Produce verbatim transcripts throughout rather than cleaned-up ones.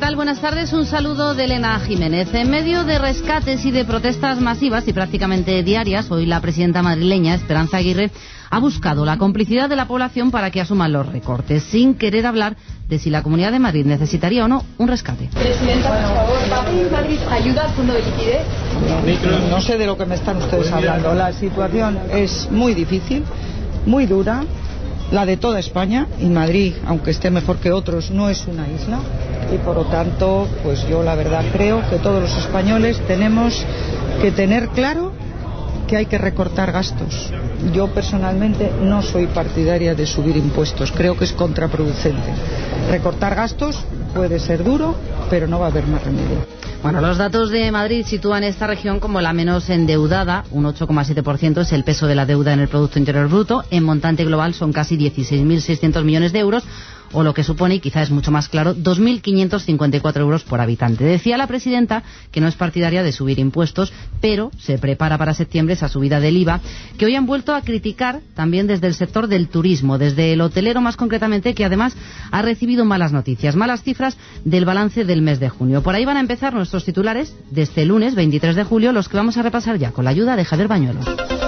tal? Buenas tardes. Un saludo de Elena Jiménez. En medio de rescates y de protestas masivas y prácticamente diarias, hoy la presidenta madrileña, Esperanza Aguirre, ha buscado la complicidad de la población para que asuman los recortes, sin querer hablar de si la Comunidad de Madrid necesitaría o no un rescate. Presidenta, por favor, ¿va a pedir Madrid ayuda al fondo de liquidez? No, no sé de lo que me están ustedes hablando. La situación es muy difícil, muy dura, la de toda España, y Madrid, aunque esté mejor que otros, no es una isla, y por lo tanto, pues yo la verdad creo que todos los españoles tenemos que tener claro que hay que recortar gastos. Yo personalmente no soy partidaria de subir impuestos, creo que es contraproducente. Recortar gastos puede ser duro, pero no va a haber más remedio. Bueno, los datos de Madrid sitúan esta región como la menos endeudada, un ocho coma siete por ciento es el peso de la deuda en el Producto Interior Bruto, en montante global son casi dieciséis mil seiscientos millones de euros, o lo que supone, y quizá es mucho más claro, dos mil quinientos cincuenta y cuatro euros por habitante. Decía la presidenta que no es partidaria de subir impuestos, pero se prepara para septiembre esa subida del I V A, que hoy han vuelto a criticar también desde el sector del turismo, desde el hotelero más concretamente, que además ha recibido malas noticias, malas cifras del balance del mes de junio. Por ahí van a empezar nuestros titulares de este lunes veintitrés de julio, los que vamos a repasar ya con la ayuda de Javier Bañuelos.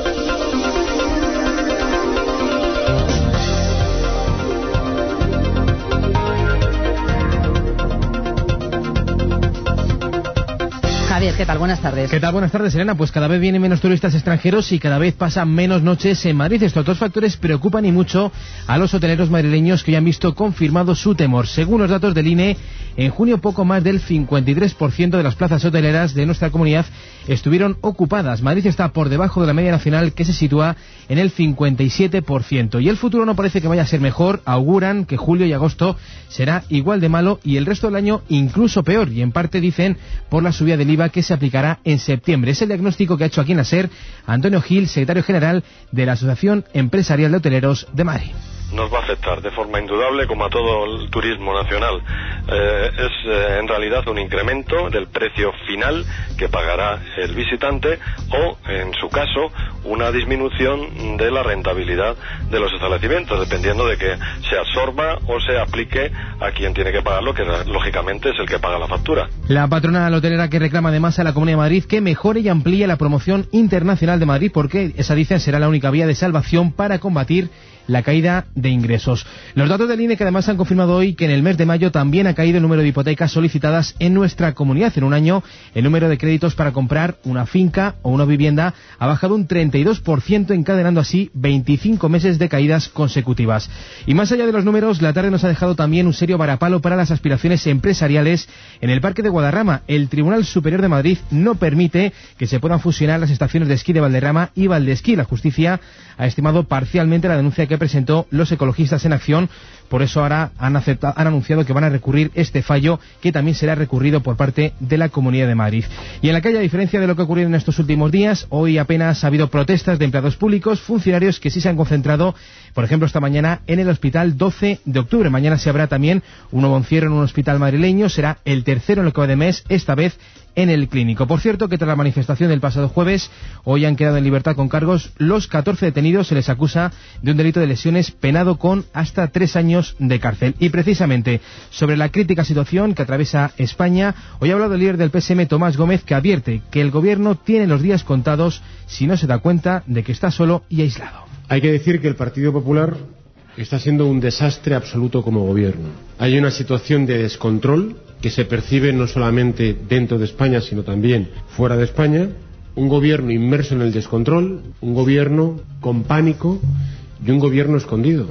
Javier, ¿qué tal? Buenas tardes. ¿Qué tal? Buenas tardes, Elena. Pues cada vez vienen menos turistas extranjeros y cada vez pasan menos noches en Madrid. Estos dos factores preocupan y mucho a los hoteleros madrileños que ya han visto confirmado su temor. Según los datos del I N E, en junio poco más del cincuenta y tres por ciento de las plazas hoteleras de nuestra comunidad estuvieron ocupadas. Madrid está por debajo de la media nacional, que se sitúa en el cincuenta y siete por ciento. Y el futuro no parece que vaya a ser mejor. Auguran que julio y agosto será igual de malo y el resto del año incluso peor. Y en parte dicen por la subida del I V A que se aplicará en septiembre. Es el diagnóstico que ha hecho aquí en la SER Antonio Gil, secretario general de la Asociación Empresarial de Hoteleros de Madrid. Nos va a afectar de forma indudable, como a todo el turismo nacional. Eh, es eh, en realidad un incremento del precio final que pagará el visitante o, en su caso, una disminución de la rentabilidad de los establecimientos, dependiendo de que se absorba o se aplique a quien tiene que pagarlo, que lógicamente es el que paga la factura. La patronal hotelera que reclama además a la Comunidad de Madrid que mejore y amplíe la promoción internacional de Madrid, porque esa, dicen, será la única vía de salvación para combatir la caída de ingresos. Los datos del I N E que además han confirmado hoy que en el mes de mayo también ha caído el número de hipotecas solicitadas en nuestra comunidad. En un año, el número de créditos para comprar una finca o una vivienda ha bajado un treinta y dos por ciento, encadenando así veinticinco meses de caídas consecutivas. Y más allá de los números, la tarde nos ha dejado también un serio varapalo para las aspiraciones empresariales en el Parque de Guadarrama. El Tribunal Superior de Madrid no permite que se puedan fusionar las estaciones de esquí de Valderrama y Valdesquí. La justicia ha estimado parcialmente la denuncia que presentó los ecologistas en acción. Por eso ahora han, aceptado, han anunciado que van a recurrir este fallo, que también será recurrido por parte de la Comunidad de Madrid. Y en la calle, a diferencia de lo que ha ocurrido en estos últimos días, hoy apenas ha habido protestas de empleados públicos, funcionarios que sí se han concentrado, por ejemplo, esta mañana en el Hospital doce de octubre. Mañana se habrá también un nuevo encierro en un hospital madrileño, será el tercero en lo que va de mes, esta vez en el Clínico. Por cierto, que tras la manifestación del pasado jueves, hoy han quedado en libertad con cargos los catorce detenidos. Se les acusa de un delito de lesiones penado con hasta tres años de cárcel. Y precisamente sobre la crítica situación que atraviesa España, hoy ha hablado el líder del P S M, Tomás Gómez, que advierte que el gobierno tiene los días contados si no se da cuenta de que está solo y aislado. Hay que decir que el Partido Popular está siendo un desastre absoluto como gobierno. Hay una situación de descontrol que se percibe no solamente dentro de España, sino también fuera de España. Un gobierno inmerso en el descontrol, un gobierno con pánico y un gobierno escondido.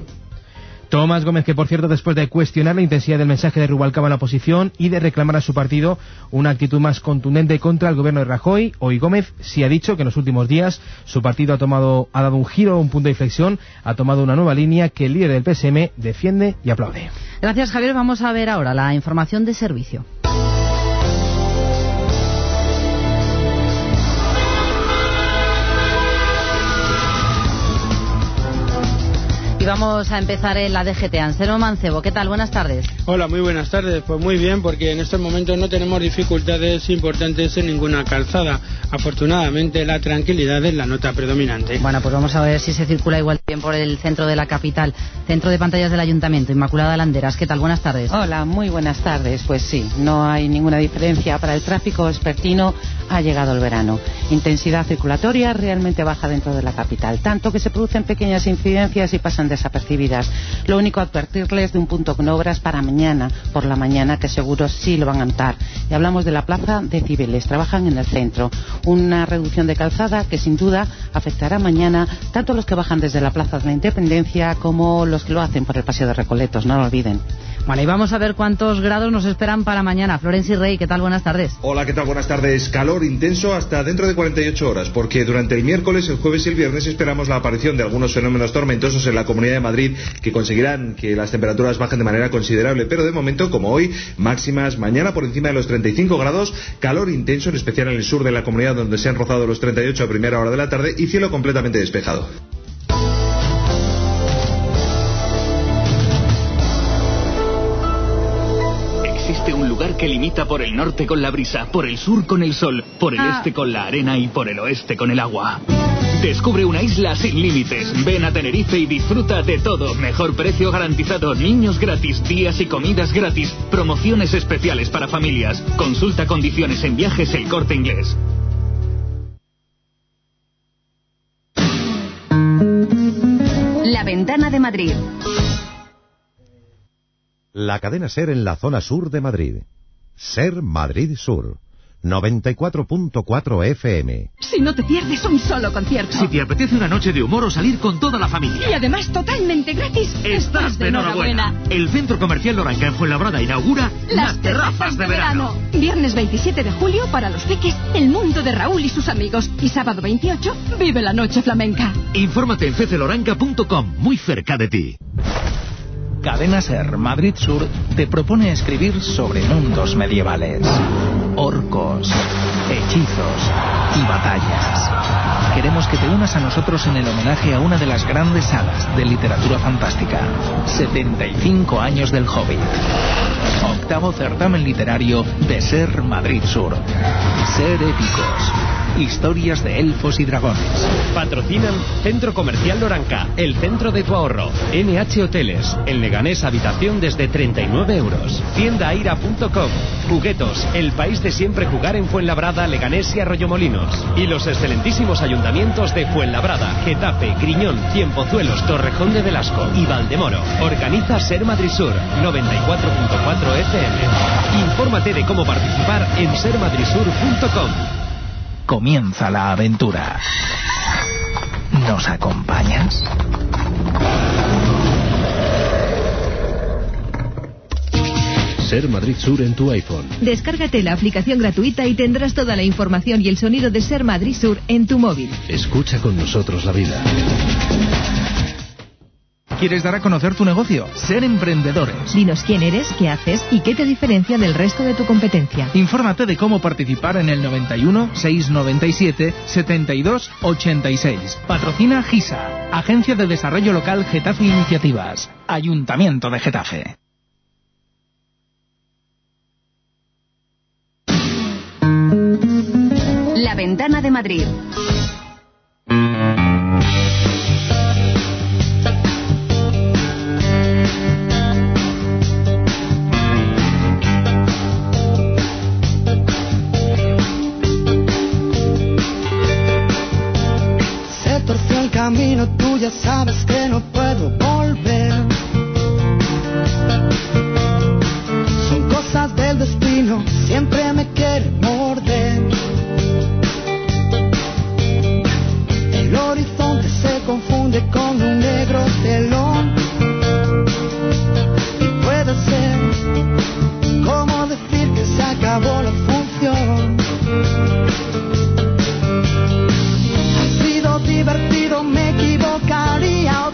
Tomás Gómez, que por cierto, después de cuestionar la intensidad del mensaje de Rubalcaba en la oposición y de reclamar a su partido una actitud más contundente contra el gobierno de Rajoy, hoy Gómez sí ha dicho que en los últimos días su partido ha tomado, ha dado un giro, un punto de inflexión, ha tomado una nueva línea que el líder del P S M defiende y aplaude. Gracias, Javier. Vamos a ver ahora la información de servicio. Y vamos a empezar en la D G T. Anselmo Mancebo, ¿qué tal? Buenas tardes. Hola, muy buenas tardes. Pues muy bien, porque en estos momentos no tenemos dificultades importantes en ninguna calzada. Afortunadamente, la tranquilidad es la nota predominante. Bueno, pues vamos a ver si se circula igual bien por el centro de la capital. Centro de pantallas del Ayuntamiento, Inmaculada Landeras, ¿qué tal? Buenas tardes. Hola, muy buenas tardes. Pues sí, no hay ninguna diferencia. Para el tráfico vespertino ha llegado el verano. Intensidad circulatoria realmente baja dentro de la capital, tanto que se producen pequeñas incidencias y pasan desapercibidas. Lo único, advertirles de un punto con obras para mañana, por la mañana, que seguro sí lo van a notar. Y hablamos de la plaza de Cibeles, trabajan en el centro. Una reducción de calzada que sin duda afectará mañana tanto a los que bajan desde la Plaza de la Independencia como los que lo hacen por el Paseo de Recoletos, no lo olviden. Bueno, y vamos a ver cuántos grados nos esperan para mañana. Florencio Rey, ¿qué tal? Buenas tardes. Hola, ¿qué tal? Buenas tardes. Calor intenso hasta dentro de cuarenta y ocho horas, porque durante el miércoles, el jueves y el viernes esperamos la aparición de algunos fenómenos tormentosos en la Comunidad de Madrid que conseguirán que las temperaturas bajen de manera considerable, pero de momento, como hoy, máximas mañana por encima de los treinta y cinco grados, calor intenso, en especial en el sur de la comunidad, donde se han rozado los treinta y ocho a primera hora de la tarde, y cielo completamente despejado. Existe un lugar que limita por el norte con la brisa, por el sur con el sol, por el ah. este con la arena y por el oeste con el agua. Descubre una isla sin límites. Ven a Tenerife y disfruta de todo. Mejor precio garantizado, niños gratis, días y comidas gratis, promociones especiales para familias. Consulta condiciones en Viajes El Corte Inglés. La Ventana de Madrid. La cadena SER en la zona sur de Madrid. SER Madrid Sur. noventa y cuatro punto cuatro F M. Si no te pierdes un solo concierto. Si te apetece una noche de humor o salir con toda la familia. Y además totalmente gratis. Estás de enhorabuena. enhorabuena. El Centro Comercial Loranca en Fuenlabrada inaugura Las, las terrazas de, de verano. verano. Viernes veintisiete de julio para los peques, el mundo de Raúl y sus amigos. Y sábado veintiocho, vive la noche flamenca. Infórmate en feceloranca punto com, muy cerca de ti. Cadena SER Madrid Sur te propone escribir sobre mundos medievales, orcos, hechizos y batallas. Queremos que te unas a nosotros en el homenaje a una de las grandes sagas de literatura fantástica. setenta y cinco años del Hobbit. Octavo certamen literario de SER Madrid Sur. SER Épicos. Historias de elfos y dragones. Patrocinan Centro Comercial Loranca, el centro de tu ahorro. N H Hoteles, en Leganés habitación desde treinta y nueve euros. Tienda aira punto com. Juguetos, el país de siempre jugar en Fuenlabrada, Leganés y Arroyomolinos. Y los excelentísimos ayuntamientos de Fuenlabrada, Getafe, Griñón, Cienpozuelos, Torrejón de Velasco y Valdemoro. Organiza SER Madrid Sur, noventa y cuatro punto cuatro F M. Infórmate de cómo participar en ser madrid sur punto com. Comienza la aventura. ¿Nos acompañas? SER Madrid Sur en tu iPhone. Descárgate la aplicación gratuita y tendrás toda la información y el sonido de SER Madrid Sur en tu móvil. Escucha con nosotros la vida. ¿Quieres dar a conocer tu negocio? SER Emprendedores. Dinos quién eres, qué haces y qué te diferencia del resto de tu competencia. Infórmate de cómo participar en el noventa y uno, seiscientos noventa y siete, setenta y dos, ochenta y seis. Patrocina GISA, Agencia de Desarrollo Local Getafe Iniciativas. Ayuntamiento de Getafe. La Ventana de Madrid. Camino, tú ya sabes que no puedo volver. Son cosas del destino, siempre me quiere morder. El horizonte se confunde con un negro telón. Y puede ser como decir que se acabó la función. Ha sido divertido, me equivocaría.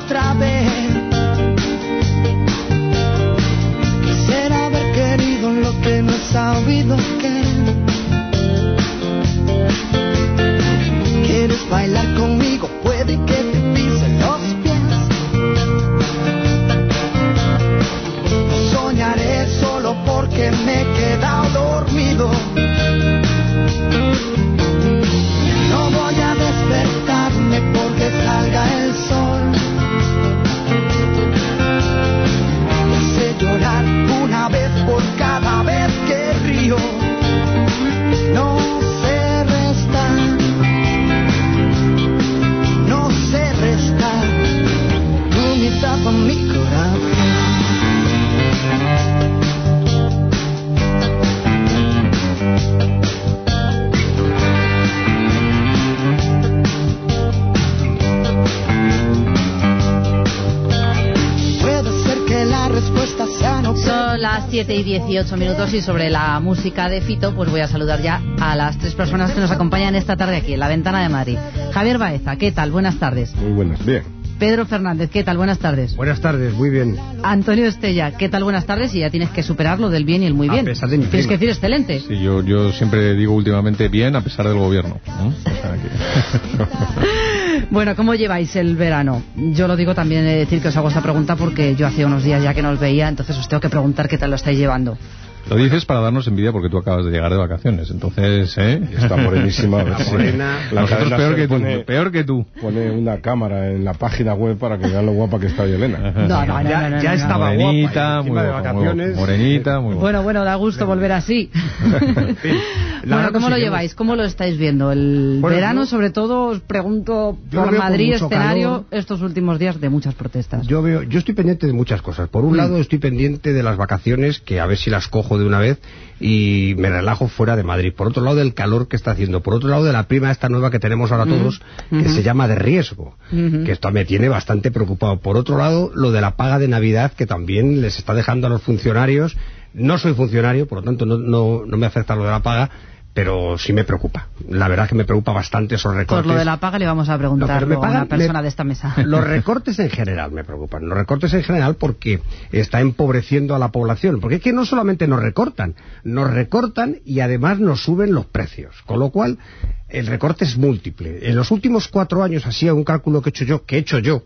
llorar una vez por cada vez que río. No sé restar, no sé restar, tú me tapas mi corazón. Son las siete y dieciocho minutos y sobre la música de Fito pues voy a saludar ya a las tres personas que nos acompañan esta tarde aquí en La Ventana de Madrid. Javier Baeza, ¿qué tal? Buenas tardes. Muy buenas, bien. Pedro Fernández, ¿qué tal? Buenas tardes. Buenas tardes, muy bien. Antonio Estella, ¿qué tal? Buenas tardes. Y ya tienes que superar lo del bien y el muy bien. A pesar de mi Tienes prima. que decir excelente. Sí, yo, yo siempre digo últimamente bien a pesar del gobierno, ¿no? O sea que... Bueno, ¿cómo lleváis el verano? Yo lo digo también, he de decir que os hago esta pregunta porque yo hace unos días ya que no os veía, entonces os tengo que preguntar qué tal lo estáis llevando. Lo dices para darnos envidia porque tú acabas de llegar de vacaciones, entonces, ¿eh? Está morenísima. La morena, la Nosotros peor que tú, pone, peor que tú. Pone una cámara en la página web para que vean lo guapa que está Yelena. No, no, no, ya, no, no, ya no, estaba morenita, guapa, muy de guapa, vacaciones. Muy morenita, muy guapa. Bueno, bueno, da gusto volver así. Bueno, ¿cómo lo lleváis? ¿Cómo lo estáis viendo? El bueno, verano, yo, sobre todo, os pregunto por veo Madrid, con mucho escenario, calor. estos últimos días de muchas protestas. Yo veo, yo estoy pendiente de muchas cosas. Por un Mm. lado, estoy pendiente de las vacaciones, que a ver si las cojo de una vez y me relajo fuera de Madrid. Por otro lado, del calor que está haciendo. Por otro lado, de la prima esta nueva que tenemos ahora todos, Mm. que Mm-hmm. se llama de riesgo, Mm-hmm. que esto me tiene bastante preocupado. Por otro lado, lo de la paga de Navidad, que también les está dejando a los funcionarios. No soy funcionario, por lo tanto no, no, no me afecta lo de la paga, pero sí me preocupa. La verdad es que me preocupa bastante esos recortes. Por lo de la paga le vamos a preguntar No, pero me a pagan- una persona me- de esta mesa. Los recortes en general me preocupan. Los recortes en general porque está empobreciendo a la población. Porque es que no solamente nos recortan, nos recortan y además nos suben los precios. Con lo cual, el recorte es múltiple. En los últimos cuatro años, así a un cálculo que he hecho yo, que he hecho yo,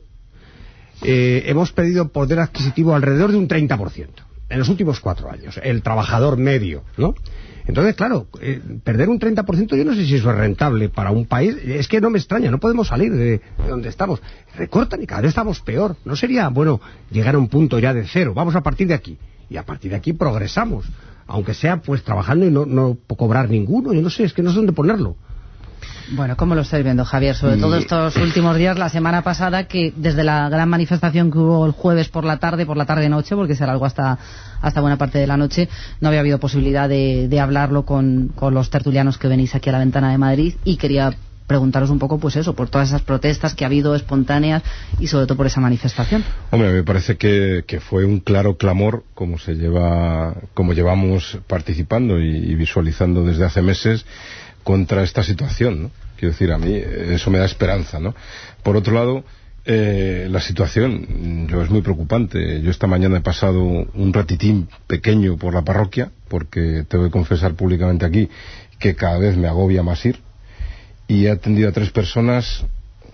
eh, hemos perdido poder adquisitivo alrededor de un treinta por ciento. En los últimos cuatro años. El trabajador medio, ¿no? Entonces, claro, eh, perder un treinta por ciento yo no sé si eso es rentable para un país. Es que no me extraña, no podemos salir de, de donde estamos. Recortan y cada vez estamos peor. ¿No sería bueno llegar a un punto ya de cero? Vamos a partir de aquí. Y a partir de aquí progresamos. Aunque sea pues trabajando y no, no cobrar ninguno. Yo no sé, es que no sé dónde ponerlo. Bueno, ¿cómo lo estáis viendo, Javier? Sobre Y- todo estos últimos días, la semana pasada, que desde la gran manifestación que hubo el jueves por la tarde, por la tarde-noche, porque se alargó hasta, hasta buena parte de la noche, no había habido posibilidad de, de hablarlo con, con los tertulianos que venís aquí a la Ventana de Madrid, y quería preguntaros un poco, pues eso, por todas esas protestas que ha habido espontáneas y sobre todo por esa manifestación. Hombre, me parece que, que fue un claro clamor, como se lleva, como llevamos participando y, y visualizando desde hace meses, contra esta situación, ¿no? Quiero decir, a mí eso me da esperanza, ¿no? Por otro lado, eh, la situación yo es muy preocupante. Yo esta mañana he pasado un ratitín pequeño por la parroquia, porque tengo que confesar públicamente aquí que cada vez me agobia más ir, y he atendido a tres personas,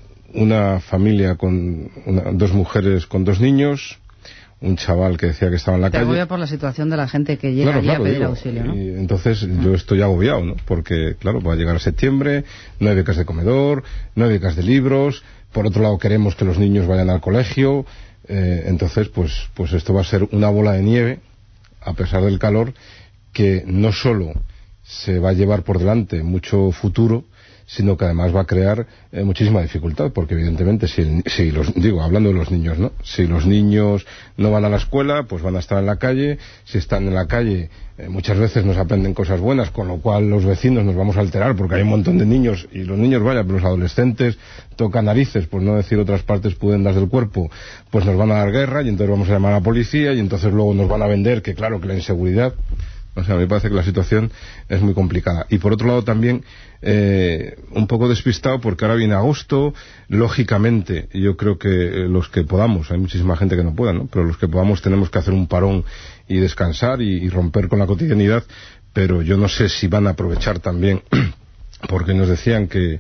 una familia con una, dos mujeres con dos niños, un chaval que decía que estaba en la Te calle. agobia por la situación de la gente que llega Claro, allí claro, a pedir digo, auxilio, ¿no? y entonces yo estoy agobiado, ¿no? Porque, claro, va a llegar a septiembre, no hay becas de comedor, no hay becas de libros, por otro lado queremos que los niños vayan al colegio, eh, entonces, pues, pues esto va a ser una bola de nieve, a pesar del calor, que no solo se va a llevar por delante mucho futuro, sino que además va a crear eh, muchísima dificultad, porque evidentemente si, el, si los, digo, hablando de los niños, ¿no? Si los niños no van a la escuela, pues van a estar en la calle. Si están en la calle, eh, muchas veces nos aprenden cosas buenas, con lo cual los vecinos nos vamos a alterar, porque hay un montón de niños, y los niños, vaya, pero los adolescentes tocan narices, por no decir otras partes pudendas del cuerpo, pues nos van a dar guerra, y entonces vamos a llamar a la policía, y entonces luego nos van a vender que claro, que la inseguridad. O sea, me parece que la situación es muy complicada. Y por otro lado también, eh, un poco despistado porque ahora viene agosto, lógicamente, yo creo que eh, los que podamos, hay muchísima gente que no pueda, ¿no? Pero los que podamos tenemos que hacer un parón y descansar y, y romper con la cotidianidad, pero yo no sé si van a aprovechar también, porque nos decían que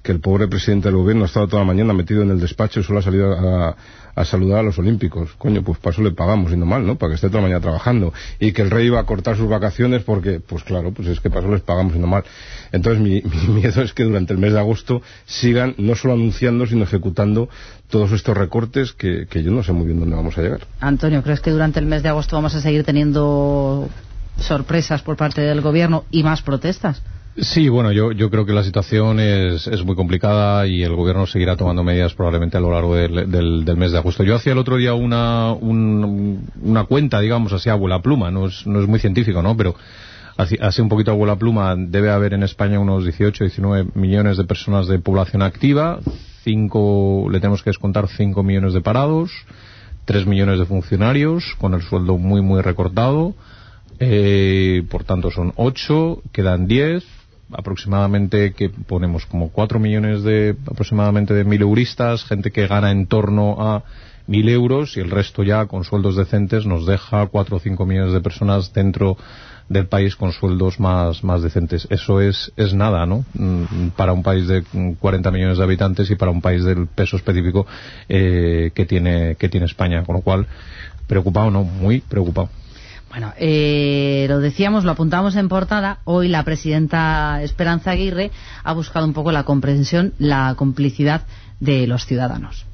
que el pobre presidente del gobierno ha estado toda la mañana metido en el despacho y solo ha salido a, a saludar a los olímpicos. Coño, pues para eso le pagamos, y no mal, ¿no? Para que esté toda la mañana trabajando. Y que el rey iba a cortar sus vacaciones porque, pues claro, pues es que para eso les pagamos, y no mal. Entonces mi, mi miedo es que durante el mes de agosto sigan no solo anunciando, sino ejecutando todos estos recortes que, que yo no sé muy bien dónde vamos a llegar. Antonio, ¿crees que durante el mes de agosto vamos a seguir teniendo sorpresas por parte del gobierno y más protestas? Sí, bueno, yo, yo creo que la situación es, es muy complicada y el gobierno seguirá tomando medidas probablemente a lo largo del, del, del mes de agosto. Yo hacía el otro día una, un, una cuenta, digamos así, a vuela pluma, no es, no es muy científico, ¿no? Pero así, así un poquito a vuela pluma, debe haber en España unos dieciocho, diecinueve millones de personas de población activa, cinco, le tenemos que descontar cinco millones de parados, tres millones de funcionarios con el sueldo muy, muy recortado, eh, por tanto son ocho, quedan diez, aproximadamente, que ponemos como cuatro millones de aproximadamente de mileuristas, gente que gana en torno a mil euros, y el resto ya con sueldos decentes nos deja cuatro o cinco millones de personas dentro del país con sueldos más, más decentes. Eso es, es nada, ¿no? Para un país de cuarenta millones de habitantes y para un país del peso específico eh, que tiene, que tiene España, con lo cual preocupado, ¿no? Muy preocupado. Bueno, eh, lo decíamos, lo apuntamos en portada. Hoy la presidenta Esperanza Aguirre ha buscado un poco la comprensión, la complicidad de los ciudadanos.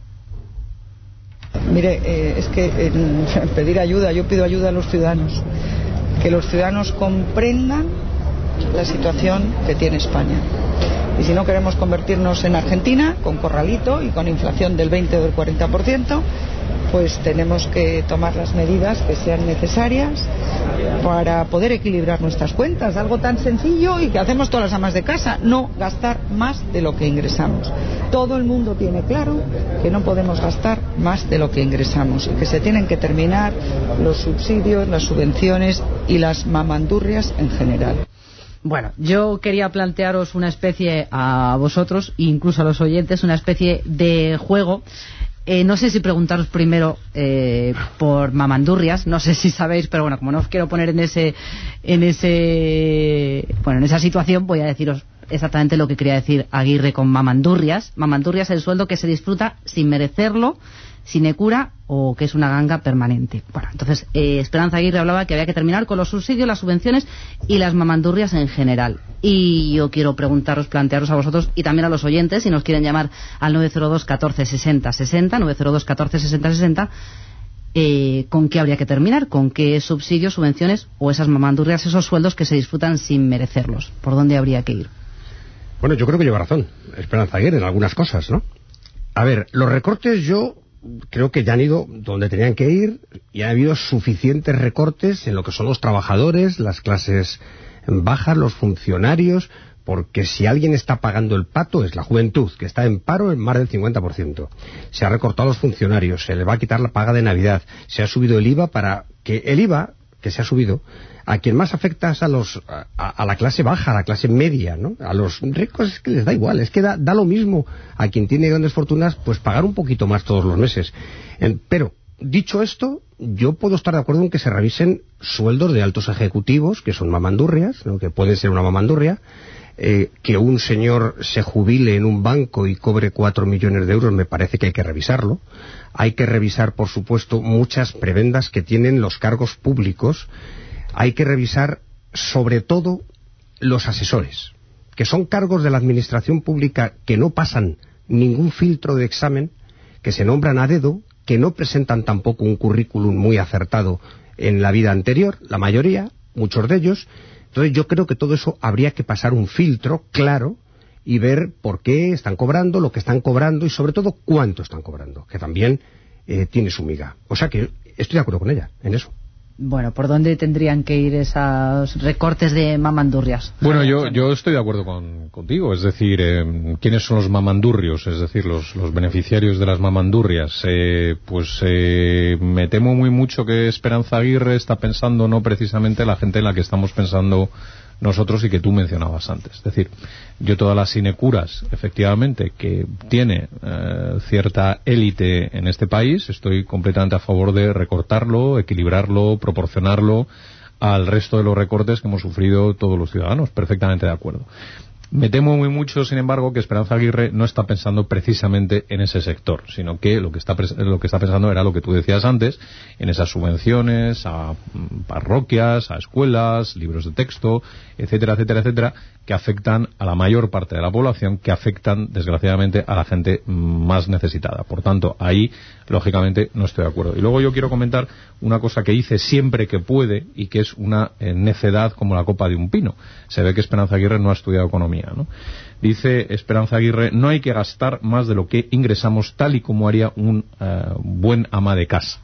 Mire, eh, es que eh, pedir ayuda, yo pido ayuda a los ciudadanos, que los ciudadanos comprendan la situación que tiene España. Y si no queremos convertirnos en Argentina, con corralito y con inflación del veinte o del cuarenta por ciento, pues tenemos que tomar las medidas que sean necesarias para poder equilibrar nuestras cuentas. Algo tan sencillo y que hacemos todas las amas de casa, no gastar más de lo que ingresamos. Todo el mundo tiene claro que no podemos gastar más de lo que ingresamos y que se tienen que terminar los subsidios, las subvenciones y las mamandurrias en general. Bueno, yo quería plantearos una especie, a vosotros, incluso a los oyentes, una especie de juego. Eh, no sé si preguntaros primero eh, por mamandurrias, no sé si sabéis, pero bueno, como no os quiero poner en ese, en ese, bueno, en esa situación, voy a deciros exactamente lo que quería decir Aguirre con mamandurrias. Mamandurrias es el sueldo que se disfruta sin merecerlo, sinecura, o que es una ganga permanente. Bueno, entonces eh, Esperanza Aguirre hablaba que había que terminar con los subsidios, las subvenciones y las mamandurrias en general. Y yo quiero preguntaros, plantearos a vosotros y también a los oyentes, si nos quieren llamar al nueve cero dos catorce sesenta sesenta, nueve cero dos catorce sesenta sesenta, eh, ¿con qué habría que terminar? ¿Con qué subsidios, subvenciones o esas mamandurrias, esos sueldos que se disfrutan sin merecerlos? ¿Por dónde habría que ir? Bueno, yo creo que lleva razón Esperanza Aguirre en algunas cosas, ¿no? A ver, los recortes yo creo que ya han ido donde tenían que ir y ha habido suficientes recortes en lo que son los trabajadores, las clases bajas, los funcionarios, porque si alguien está pagando el pato es la juventud, que está en paro en más del cincuenta por ciento. Se ha recortado a los funcionarios, se le va a quitar la paga de Navidad, se ha subido el I V A para que el I V A, que se ha subido, a quien más afecta es a, los, a, a la clase baja, a la clase media, ¿no? A los ricos es que les da igual, es que da, da lo mismo a quien tiene grandes fortunas, pues pagar un poquito más todos los meses. Eh, pero, dicho esto, yo puedo estar de acuerdo en que se revisen sueldos de altos ejecutivos, que son mamandurrias, ¿no? Que pueden ser una mamandurria, eh, que un señor se jubile en un banco y cobre cuatro millones de euros, me parece que hay que revisarlo. Hay que revisar, por supuesto, muchas prebendas que tienen los cargos públicos. Hay que revisar, sobre todo, los asesores, que son cargos de la administración pública que no pasan ningún filtro de examen, que se nombran a dedo, que no presentan tampoco un currículum muy acertado en la vida anterior, la mayoría, muchos de ellos. Entonces yo creo que todo eso habría que pasar un filtro claro y ver por qué están cobrando, lo que están cobrando y sobre todo cuánto están cobrando, que también eh, tiene su miga. O sea que estoy de acuerdo con ella en eso. Bueno, ¿por dónde tendrían que ir esos recortes de mamandurrias? Bueno, yo, yo estoy de acuerdo con, contigo, es decir, eh, ¿quiénes son los mamandurrios? Es decir, los, los beneficiarios de las mamandurrias. Eh, pues eh, me temo muy mucho que Esperanza Aguirre está pensando no precisamente la gente en la que estamos pensando nosotros y que tú mencionabas antes. Es decir, yo todas las sinecuras, efectivamente, que tiene eh, cierta élite en este país, estoy completamente a favor de recortarlo, equilibrarlo, proporcionarlo al resto de los recortes que hemos sufrido todos los ciudadanos. Perfectamente de acuerdo. Me temo muy mucho, sin embargo, que Esperanza Aguirre no está pensando precisamente en ese sector, sino que lo que está, lo que está pensando era lo que tú decías antes, en esas subvenciones a parroquias, a escuelas, libros de texto, etcétera, etcétera, etcétera, que afectan a la mayor parte de la población, que afectan, desgraciadamente, a la gente más necesitada. Por tanto, ahí, lógicamente, no estoy de acuerdo. Y luego yo quiero comentar una cosa que dice siempre que puede y que es una eh, necedad como la copa de un pino. Se ve que Esperanza Aguirre no ha estudiado economía, ¿no? Dice Esperanza Aguirre, no hay que gastar más de lo que ingresamos, tal y como haría un eh, buen ama de casa.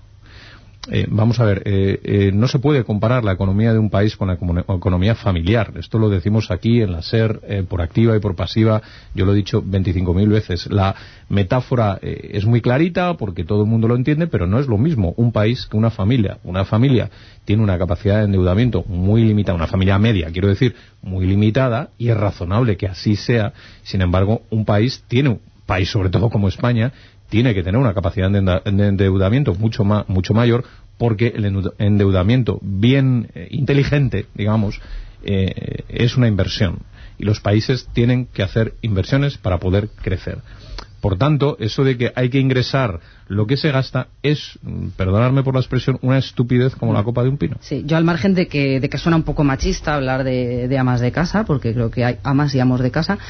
Eh, vamos a ver, eh, eh, no se puede comparar la economía de un país con la economía familiar. Esto lo decimos aquí en la SER, eh, por activa y por pasiva. Yo lo he dicho veinticinco mil veces. La metáfora eh, es muy clarita porque todo el mundo lo entiende, pero no es lo mismo un país que una familia. Una familia tiene una capacidad de endeudamiento muy limitada, una familia media, quiero decir, muy limitada, y es razonable que así sea. Sin embargo, un país tiene, un país sobre todo como España, tiene que tener una capacidad de endeudamiento mucho, ma mucho mayor, porque el endeudamiento bien eh, inteligente, digamos, eh, es una inversión. Y los países tienen que hacer inversiones para poder crecer. Por tanto, eso de que hay que ingresar lo que se gasta es, perdonadme por la expresión, una estupidez como la copa de un pino. Sí, yo al margen de que, de que suena un poco machista hablar de, de amas de casa, porque creo que hay amas y amos de casa,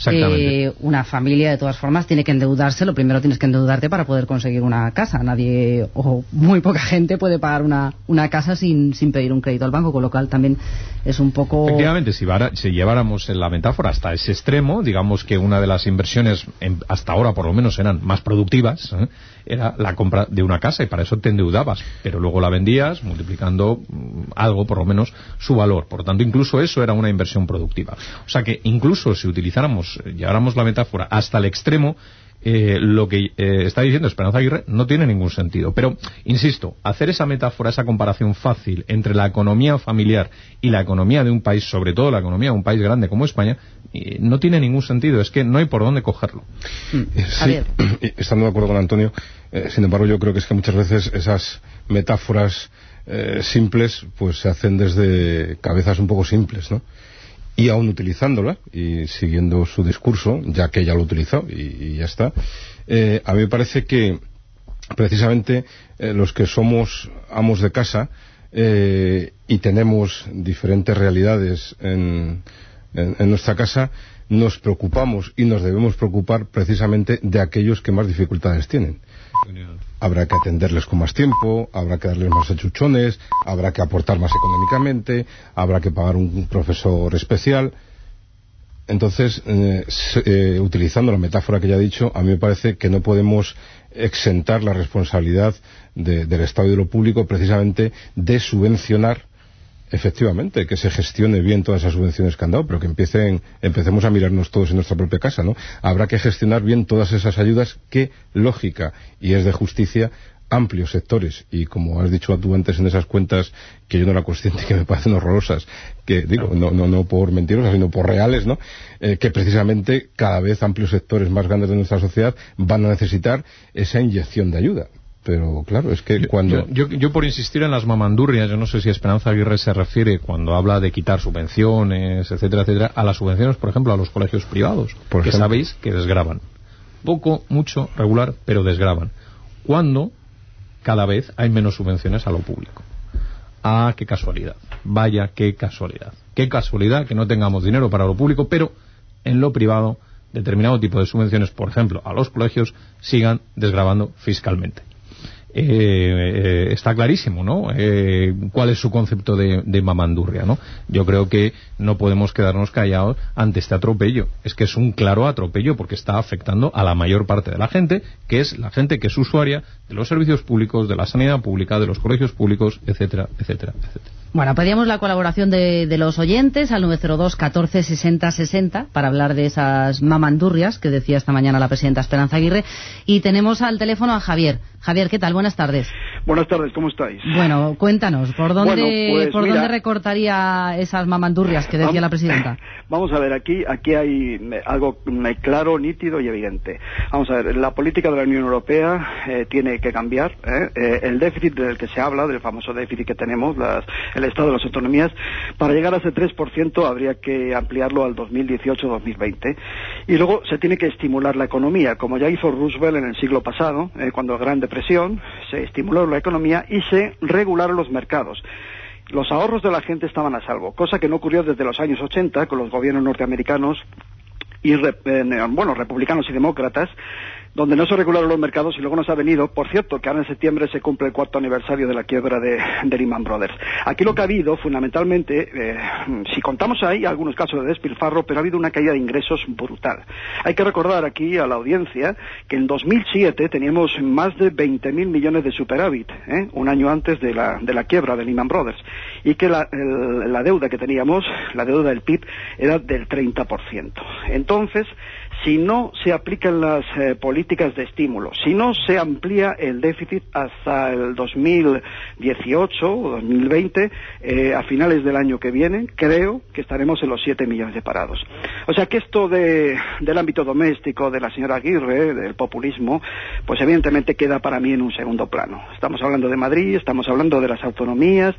eh, una familia de todas formas tiene que endeudarse. Lo primero, tienes que endeudarte para poder conseguir una casa. Nadie, o muy poca gente puede pagar una, una casa sin, sin pedir un crédito al banco, con lo cual también es un poco... Efectivamente, si, vara, si lleváramos la metáfora hasta ese extremo, digamos que una de las inversiones en, hasta ahora por lo menos eran más productivas, ¿eh? Era la compra de una casa, y para eso te endeudabas, pero luego la vendías multiplicando algo, por lo menos, su valor. Por lo tanto, incluso eso era una inversión productiva. O sea que incluso si utilizáramos, lleváramos la metáfora hasta el extremo, Eh, lo que eh, está diciendo Esperanza Aguirre no tiene ningún sentido. Pero, insisto, hacer esa metáfora, esa comparación fácil entre la economía familiar y la economía de un país, sobre todo la economía de un país grande como España, eh, no tiene ningún sentido. Es que no hay por dónde cogerlo. Sí, estando de acuerdo con Antonio, eh, sin embargo yo creo que es que muchas veces esas metáforas eh, simples pues se hacen desde cabezas un poco simples, ¿no? Y aún utilizándola y siguiendo su discurso, ya que ella lo utilizó y, y ya está, eh, a mí me parece que precisamente eh, los que somos amos de casa eh, y tenemos diferentes realidades en, en, en nuestra casa, nos preocupamos y nos debemos preocupar precisamente de aquellos que más dificultades tienen. Habrá que atenderles con más tiempo, habrá que darles más achuchones, habrá que aportar más económicamente, habrá que pagar un profesor especial. Entonces, eh, eh, utilizando la metáfora que ya he dicho, a mí me parece que no podemos exentar la responsabilidad de, del Estado y de lo público precisamente de subvencionar, efectivamente, que se gestione bien todas esas subvenciones que han dado, pero que empiecen, empecemos a mirarnos todos en nuestra propia casa, ¿no? Habrá que gestionar bien todas esas ayudas que, lógica y es de justicia, amplios sectores, y como has dicho tú antes en esas cuentas que yo no era consciente, que me parecen horrorosas, que digo, no, no, no por mentirosas, sino por reales, ¿no? Eh, que precisamente cada vez amplios sectores más grandes de nuestra sociedad van a necesitar esa inyección de ayuda. Pero claro, es que yo, cuando... Yo, yo, yo por insistir en las mamandurrias, yo no sé si Esperanza Aguirre se refiere, cuando habla de quitar subvenciones, etcétera, etcétera, a las subvenciones, por ejemplo, a los colegios privados, por que ejemplo. Sabéis que desgravan. Poco, mucho, regular, pero desgravan. Cuando cada vez hay menos subvenciones a lo público. Ah, qué casualidad. Vaya, qué casualidad. Qué casualidad que no tengamos dinero para lo público, pero en lo privado determinado tipo de subvenciones, por ejemplo, a los colegios, sigan desgravando fiscalmente. Eh, eh, está clarísimo, ¿no? Eh, cuál es su concepto de, de mamandurria, ¿no? Yo creo que no podemos quedarnos callados ante este atropello. Es que es un claro atropello porque está afectando a la mayor parte de la gente, que es la gente que es usuaria de los servicios públicos, de la sanidad pública, de los colegios públicos, etcétera, etcétera, etcétera. Bueno, pedíamos la colaboración de, de los oyentes al nueve cero dos, catorce, sesenta, sesenta para hablar de esas mamandurrias que decía esta mañana la presidenta Esperanza Aguirre, y tenemos al teléfono a Javier. Javier, ¿qué tal? Buenas tardes. Buenas tardes, ¿cómo estáis? Bueno, cuéntanos, ¿por dónde, bueno, pues, ¿por mira, dónde recortaría esas mamandurrias que decía vamos, la presidenta? Vamos a ver, aquí aquí hay algo claro, nítido y evidente. Vamos a ver, la política de la Unión Europea eh, tiene que cambiar. ¿eh? Eh, el déficit del que se habla, del famoso déficit que tenemos, las, el estado de las autonomías, para llegar a ese tres por ciento habría que ampliarlo al dos mil dieciocho dos mil veinte. Y luego se tiene que estimular la economía, como ya hizo Roosevelt en el siglo pasado, eh, cuando la Gran Depresión, se estimuló la economía y se regularon los mercados. Los ahorros de la gente estaban a salvo, cosa que no ocurrió desde los años ochenta con los gobiernos norteamericanos y, eh, bueno, republicanos y demócratas, donde no se regularon los mercados y luego nos ha venido, por cierto, que ahora en septiembre se cumple el cuarto aniversario de la quiebra de, de Lehman Brothers. Aquí lo que ha habido, fundamentalmente, eh, si contamos ahí algunos casos de despilfarro, pero ha habido una caída de ingresos brutal. Hay que recordar aquí a la audiencia que en dos mil siete teníamos más de veinte mil millones de superávit, ¿eh? un año antes de la, de la quiebra de Lehman Brothers, y que la, el, la deuda que teníamos, la deuda del P I B, era del treinta por ciento. Entonces, si no se aplican las eh, políticas de estímulo, si no se amplía el déficit hasta el dos mil dieciocho o dos mil veinte, eh, a finales del año que viene, creo que estaremos en los siete millones de parados. O sea que esto de, del ámbito doméstico de la señora Aguirre, del populismo, pues evidentemente queda para mí en un segundo plano. Estamos hablando de Madrid, estamos hablando de las autonomías,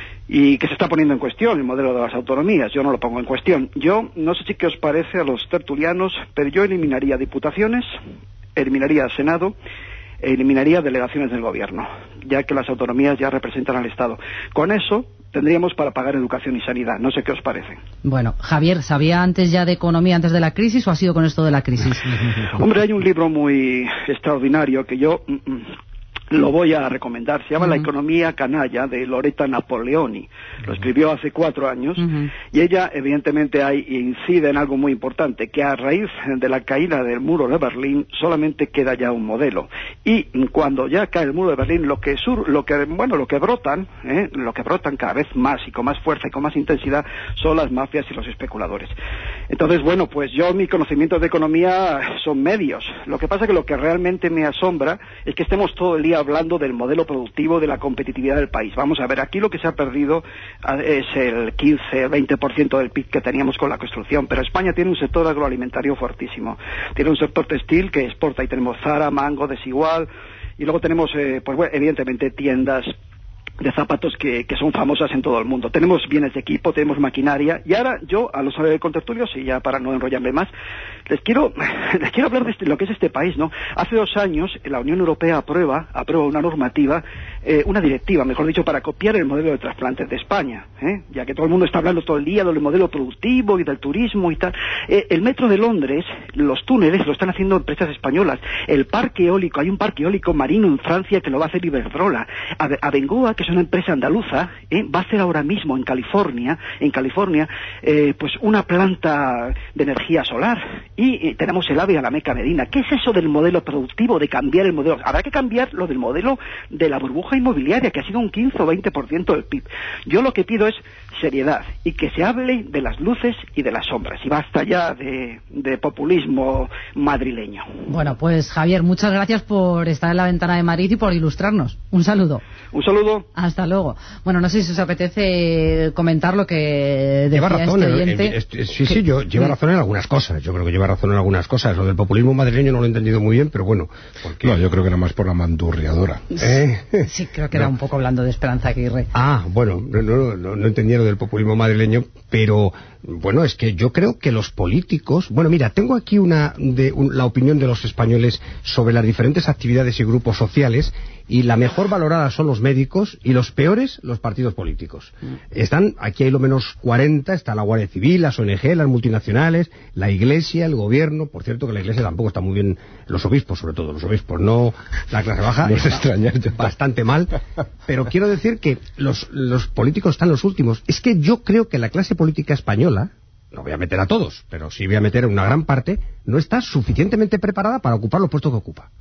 y que se está poniendo en cuestión el modelo de las autonomías. Yo no lo pongo en cuestión. Yo, no sé si qué os parece a los tertulianos, pero yo eliminaría diputaciones, eliminaría Senado, eliminaría delegaciones del gobierno, ya que las autonomías ya representan al Estado. Con eso tendríamos para pagar educación y sanidad. No sé qué os parece. Bueno, Javier, ¿sabía antes ya de economía antes de la crisis o ha sido con esto de la crisis? Hombre, hay un libro muy extraordinario que yo mm, mm, lo voy a recomendar. Se llama uh-huh. La economía canalla, de Loretta Napoleoni. Lo escribió hace cuatro años uh-huh. y ella evidentemente hay, incide en algo muy importante, que a raíz de la caída del muro de Berlín solamente queda ya un modelo, y cuando ya cae el muro de Berlín lo que sur, lo que bueno lo que brotan ¿eh? lo que brotan cada vez más y con más fuerza y con más intensidad son las mafias y los especuladores. Entonces, bueno, pues yo, mi conocimiento de economía son medios. Lo que pasa que lo que realmente me asombra es que estemos todo el día hablando del modelo productivo, de la competitividad del país. Vamos a ver, aquí lo que se ha perdido es el quince, veinte por ciento del P I B que teníamos con la construcción, pero España tiene un sector agroalimentario fuertísimo. Tiene un sector textil que exporta, y tenemos Zara, Mango, Desigual, y luego tenemos, eh, pues bueno, evidentemente tiendas de zapatos que, que son famosas en todo el mundo. Tenemos bienes de equipo, tenemos maquinaria, y ahora yo, a los contertulios, y ya para no enrollarme más, les quiero les quiero hablar de este, lo que es este país, ¿no? Hace dos años la Unión Europea aprueba aprueba una normativa, eh, una directiva, mejor dicho, para copiar el modelo de trasplantes de España, ¿eh? Ya que todo el mundo está hablando todo el día del modelo productivo y del turismo y tal. Eh, el metro de Londres, los túneles lo están haciendo empresas españolas. El parque eólico, hay un parque eólico marino en Francia que lo va a hacer Iberdrola. Abengoa, que es una empresa andaluza, ¿eh? va a hacer ahora mismo en California, en California, eh, pues una planta de energía solar. Y eh, tenemos el AVE a la Meca Medina. ¿Qué es eso del modelo productivo, de cambiar el modelo? Habrá que cambiar lo del modelo de la burbuja inmobiliaria, que ha sido un quince o veinte por ciento del P I B. Yo lo que pido es seriedad, y que se hable de las luces y de las sombras, y basta ya de, de populismo madrileño. Bueno, pues Javier, muchas gracias por estar en la ventana de Madrid y por ilustrarnos. Un saludo. Un saludo. Hasta luego. Bueno, no sé si os apetece comentar lo que decía lleva razón, este oyente. En, en, en, sí, sí, yo, lleva razón en algunas cosas. Yo creo que lleva razón en algunas cosas. Lo del populismo madrileño no lo he entendido muy bien, pero bueno. Porque... No, yo creo que era más por la mandurriadora. ¿Eh? Sí, creo que no. Era un poco hablando de Esperanza Aguirre. Ah, bueno, no, no, no, no entendía lo del populismo madrileño, pero bueno, es que yo creo que los políticos... Bueno, mira, tengo aquí una de un, la opinión de los españoles sobre las diferentes actividades y grupos sociales, y la mejor valorada son los médicos y los peores los partidos políticos. Mm. Están, aquí hay lo menos cuarenta, está la Guardia Civil, las O N G, las multinacionales, la Iglesia, el Gobierno. Por cierto que la Iglesia tampoco está muy bien, los obispos sobre todo, los obispos no, la clase baja no está extrañar, bastante mal, pero quiero decir que los, los políticos están los últimos. Es que yo creo que la clase política española, no voy a meter a todos, pero sí voy a meter una gran parte, no está suficientemente preparada para ocupar los puestos que ocupa.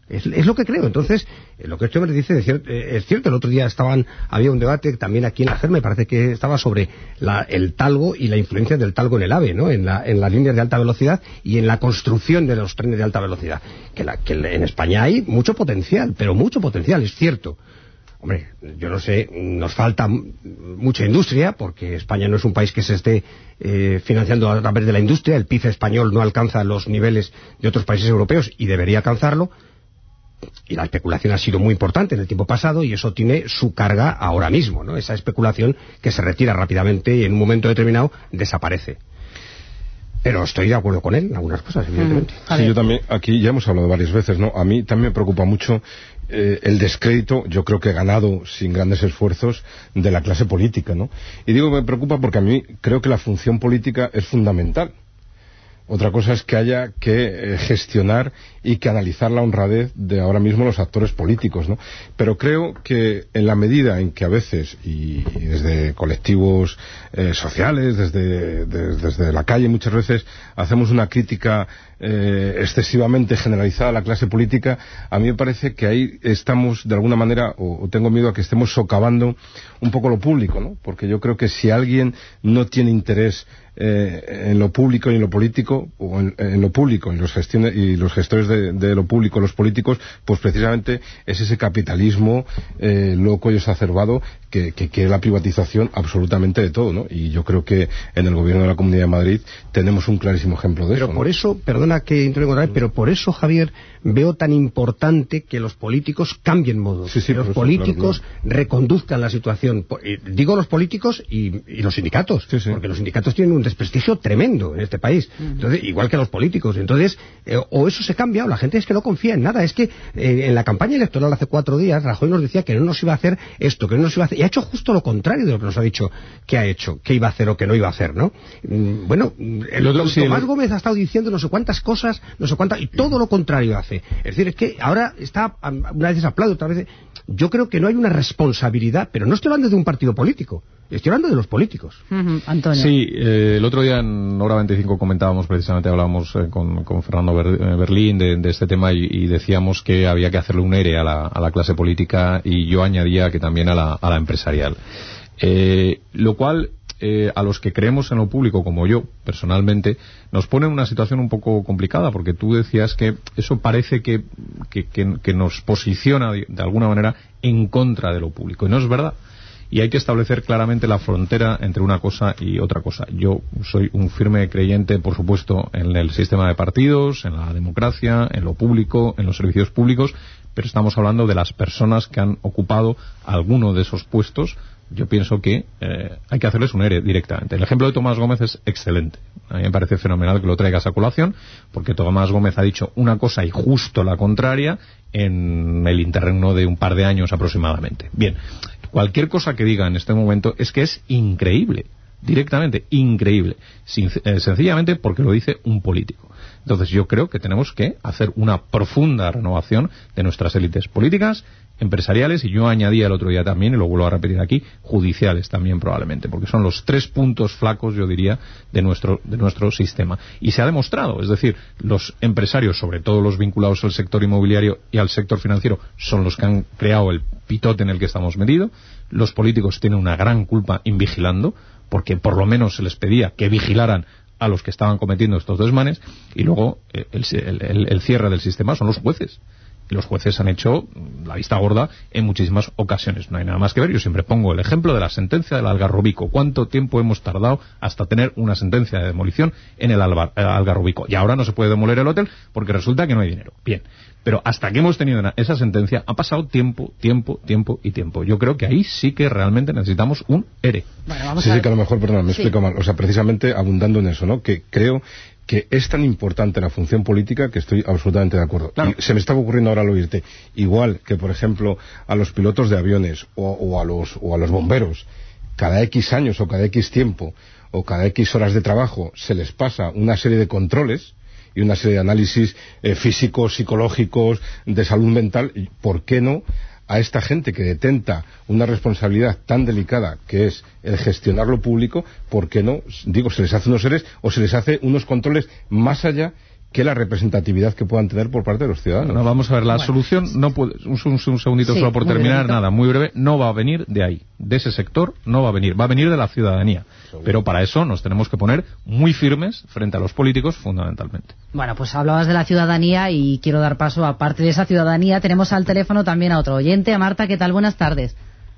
Es, es lo que creo. Entonces, eh, lo que este hombre dice es cierto, eh, es cierto. El otro día estaban, había un debate también aquí en la SER, me parece que estaba sobre la, el talgo y la influencia del talgo en el AVE, ¿no? En, la, en las líneas de alta velocidad y en la construcción de los trenes de alta velocidad. Que, la, que en España hay mucho potencial, pero mucho potencial, es cierto. Hombre, yo no sé, nos falta mucha industria, porque España no es un país que se esté eh, financiando a través de la industria. El P I B español no alcanza los niveles de otros países europeos y debería alcanzarlo. Y la especulación ha sido muy importante en el tiempo pasado y eso tiene su carga ahora mismo, ¿no? Esa especulación que se retira rápidamente y en un momento determinado desaparece. Pero estoy de acuerdo con él en algunas cosas, evidentemente. Sí, yo también, aquí ya hemos hablado varias veces, ¿no? A mí también me preocupa mucho eh, el descrédito, yo creo que ganado sin grandes esfuerzos, de la clase política, ¿no? Y digo que me preocupa porque a mí creo que la función política es fundamental. Otra cosa es que haya que eh, gestionar y que analizar la honradez de ahora mismo los actores políticos, ¿no? Pero creo que en la medida en que a veces, y, y desde colectivos eh, sociales, desde, de, desde la calle muchas veces, hacemos una crítica eh, excesivamente generalizada a la clase política, a mí me parece que ahí estamos de alguna manera, o, o tengo miedo a que estemos socavando un poco lo público, ¿no? Porque yo creo que si alguien no tiene interés Eh, en lo público y en lo político, o en, en lo público y los, gestiones, y los gestores de, de lo público, los políticos, pues precisamente es ese capitalismo eh, loco y exacerbado que, que quiere la privatización absolutamente de todo, ¿no? Y yo creo que en el gobierno de la Comunidad de Madrid tenemos un clarísimo ejemplo de pero eso. Pero por ¿no? eso, perdona que intervenga otra vez, pero por eso, Javier, veo tan importante que los políticos cambien modos, sí, sí, que los eso, políticos claro, claro. reconduzcan la situación. Digo los políticos y, y los sindicatos, sí, sí. Porque los sindicatos tienen un desprestigio tremendo en este país, entonces igual que los políticos. Entonces, eh, o eso se cambia o la gente es que no confía en nada. Es que eh, en la campaña electoral hace cuatro días Rajoy nos decía que no nos iba a hacer esto, que no nos iba a hacer, y ha hecho justo lo contrario de lo que nos ha dicho que ha hecho, que iba a hacer o que no iba a hacer, ¿no? Mm, bueno, el, otro, sí, Tomás el... Gómez ha estado diciendo no sé cuántas cosas, no sé cuántas, y todo lo contrario hace. Es decir, es que ahora está, una vez aplaude, otra vez. Yo creo que no hay una responsabilidad, pero no estoy hablando de un partido político, estoy hablando de los políticos. Uh-huh. Antonio. Sí, eh, el otro día en Hora veinticinco comentábamos precisamente, hablábamos eh, con, con Fernando Ber, eh, Berlín de, de este tema y, y decíamos que había que hacerle un ere a la, a la clase política y yo añadía que también a la, a la empresarial. Eh, lo cual, eh, a los que creemos en lo público, como yo, personalmente, nos pone en una situación un poco complicada, porque tú decías que eso parece que, que, que, que nos posiciona de, de alguna manera en contra de lo público, y no es verdad. Y hay que establecer claramente la frontera entre una cosa y otra cosa. Yo soy un firme creyente, por supuesto, en el sistema de partidos, en la democracia, en lo público, en los servicios públicos, pero estamos hablando de las personas que han ocupado alguno de esos puestos. Yo pienso que eh, hay que hacerles un ere directamente. El ejemplo de Tomás Gómez es excelente. A mí me parece fenomenal que lo traigas a colación, porque Tomás Gómez ha dicho una cosa y justo la contraria en el interregno de un par de años aproximadamente. Bien, cualquier cosa que diga en este momento es que es increíble, directamente increíble, Sin, eh, sencillamente porque lo dice un político. Entonces yo creo que tenemos que hacer una profunda renovación de nuestras élites políticas, empresariales, y yo añadía el otro día también, y lo vuelvo a repetir aquí, judiciales también probablemente, porque son los tres puntos flacos, yo diría, de nuestro, de nuestro sistema. Y se ha demostrado, es decir, los empresarios, sobre todo los vinculados al sector inmobiliario y al sector financiero, son los que han creado el pitote en el que estamos metidos. Los políticos tienen una gran culpa invigilando, porque por lo menos se les pedía que vigilaran a los que estaban cometiendo estos desmanes, y luego el, el, el, el cierre del sistema son los jueces. Y los jueces han hecho la vista gorda en muchísimas ocasiones. No hay nada más que ver. Yo siempre pongo el ejemplo de la sentencia del Algarrobico. ¿Cuánto tiempo hemos tardado hasta tener una sentencia de demolición en el Algarrobico? Y ahora no se puede demoler el hotel porque resulta que no hay dinero. Bien, pero hasta que hemos tenido esa sentencia ha pasado tiempo, tiempo, tiempo y tiempo. Yo creo que ahí sí que realmente necesitamos un ere. Bueno, vamos sí, a sí, ver. que a lo mejor, perdón, me sí. explico mal. O sea, precisamente abundando en eso, ¿no? Que creo que es tan importante la función política que estoy absolutamente de acuerdo. Claro. Y se me estaba ocurriendo ahora al oírte, igual que, por ejemplo, a los pilotos de aviones o, o, a los, o a los bomberos, cada X años o cada X tiempo o cada X horas de trabajo se les pasa una serie de controles y una serie de análisis eh, físicos, psicológicos, de salud mental. ¿Por qué no a esta gente que detenta una responsabilidad tan delicada que es el gestionar lo público? ¿Por qué no, digo, se les hace unos seres o se les hace unos controles más allá que la representatividad que puedan tener por parte de los ciudadanos. No, vamos a ver, la bueno. solución, no puede, un, un, un segundito sí, solo por terminar, brevito. nada, muy breve, no va a venir de ahí, de ese sector no va a venir, va a venir de la ciudadanía. Seguro. Pero para eso nos tenemos que poner muy firmes frente a los políticos, fundamentalmente. Bueno, pues hablabas de la ciudadanía y quiero dar paso, aparte de esa ciudadanía, tenemos al teléfono también a otro oyente, a Marta. ¿Qué tal? Buenas tardes.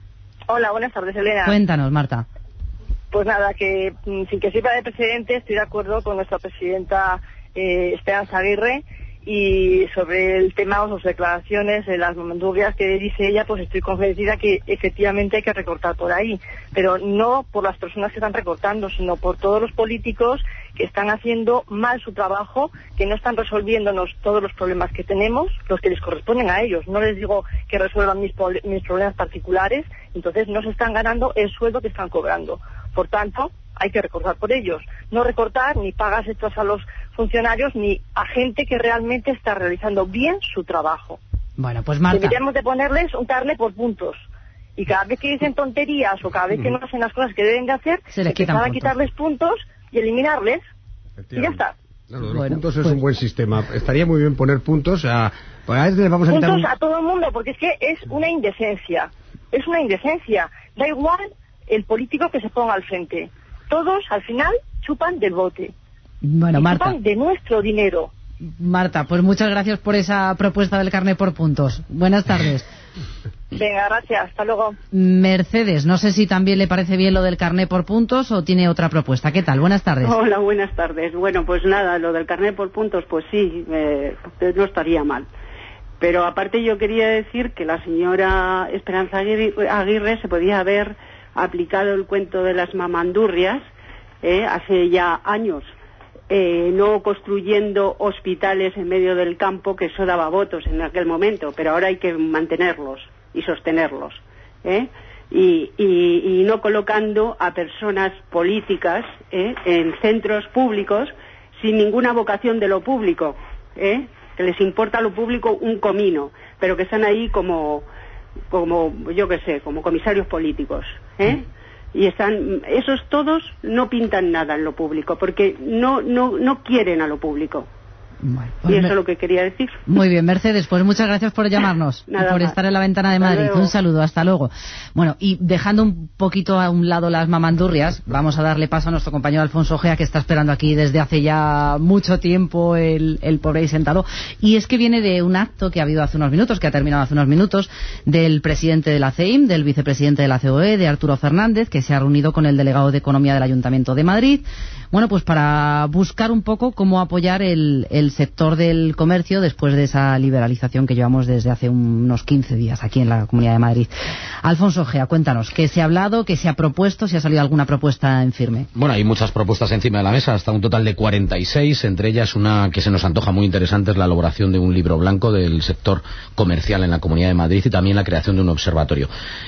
Hola, buenas tardes, Elena. Cuéntanos, Marta. Pues nada, que sin que sirva de precedente, estoy de acuerdo con nuestra presidenta eh, Esperanza Aguirre, y sobre el tema o sus declaraciones de las mandurrias que dice ella, pues estoy convencida que efectivamente hay que recortar por ahí, pero no por las personas que están recortando, sino por todos los políticos que están haciendo mal su trabajo, que no están resolviéndonos todos los problemas que tenemos, los que les corresponden a ellos. No les digo que resuelvan mis, mis problemas particulares, entonces no se están ganando el sueldo que están cobrando. Por tanto, hay que recortar por ellos. No recortar ni pagas extras a los funcionarios ni a gente que realmente está realizando bien su trabajo. Bueno, pues Marta... Deberíamos de ponerles un carnet por puntos. Y cada vez que dicen tonterías o cada vez que no hacen las cosas que deben de hacer, se les empezar a quitarles puntos y eliminarles. Y ya está. Claro, los bueno, puntos pues... es un buen sistema. Estaría muy bien poner puntos a... Pues a veces le vamos a puntos quitar... a todo el mundo, porque es que es una indecencia. Es una indecencia. Da igual el político que se ponga al frente. Todos, al final, chupan del bote. Bueno, y Marta. Chupan de nuestro dinero. Marta, pues muchas gracias por esa propuesta del carnet por puntos. Buenas tardes. Venga, gracias. Hasta luego. Mercedes, no sé si también le parece bien lo del carnet por puntos o tiene otra propuesta. ¿Qué tal? Buenas tardes. Hola, buenas tardes. Bueno, pues nada, lo del carnet por puntos, pues sí, eh, no estaría mal. Pero aparte yo quería decir que la señora Esperanza Aguirre, Aguirre se podía haber aplicado el cuento de las mamandurrias eh, hace ya años, eh, no construyendo hospitales en medio del campo, que eso daba votos en aquel momento, pero ahora hay que mantenerlos y sostenerlos, ¿eh? y, y, y no colocando a personas políticas eh, en centros públicos sin ninguna vocación de lo público, ¿eh? que les importa lo público un comino, pero que están ahí como como yo qué sé, como comisarios políticos, ¿eh? Y están, esos todos no pintan nada en lo público, porque no no no quieren a lo público. Bueno, pues y eso me... es lo que quería decir. Muy bien, Mercedes, pues muchas gracias por llamarnos y por más. estar en la ventana de Madrid. Un saludo, hasta luego. Bueno, y dejando un poquito a un lado las mamandurrias, vamos a darle paso a nuestro compañero Alfonso Ojea, que está esperando aquí desde hace ya mucho tiempo el, el pobre ahí sentado. Y es que viene de un acto que ha habido hace unos minutos, que ha terminado hace unos minutos, del presidente de la C E I M, del vicepresidente de la C O E, de Arturo Fernández, que se ha reunido con el delegado de Economía del Ayuntamiento de Madrid. Bueno, pues para buscar un poco cómo apoyar el, el sector del comercio después de esa liberalización que llevamos desde hace unos quince días aquí en la Comunidad de Madrid. Alfonso Ojea, cuéntanos, ¿qué se ha hablado, qué se ha propuesto, si ha salido alguna propuesta en firme? Bueno, hay muchas propuestas encima de la mesa, hasta un total de cuarenta y seis, entre ellas una que se nos antoja muy interesante, es la elaboración de un libro blanco del sector comercial en la Comunidad de Madrid y también la creación de un observatorio.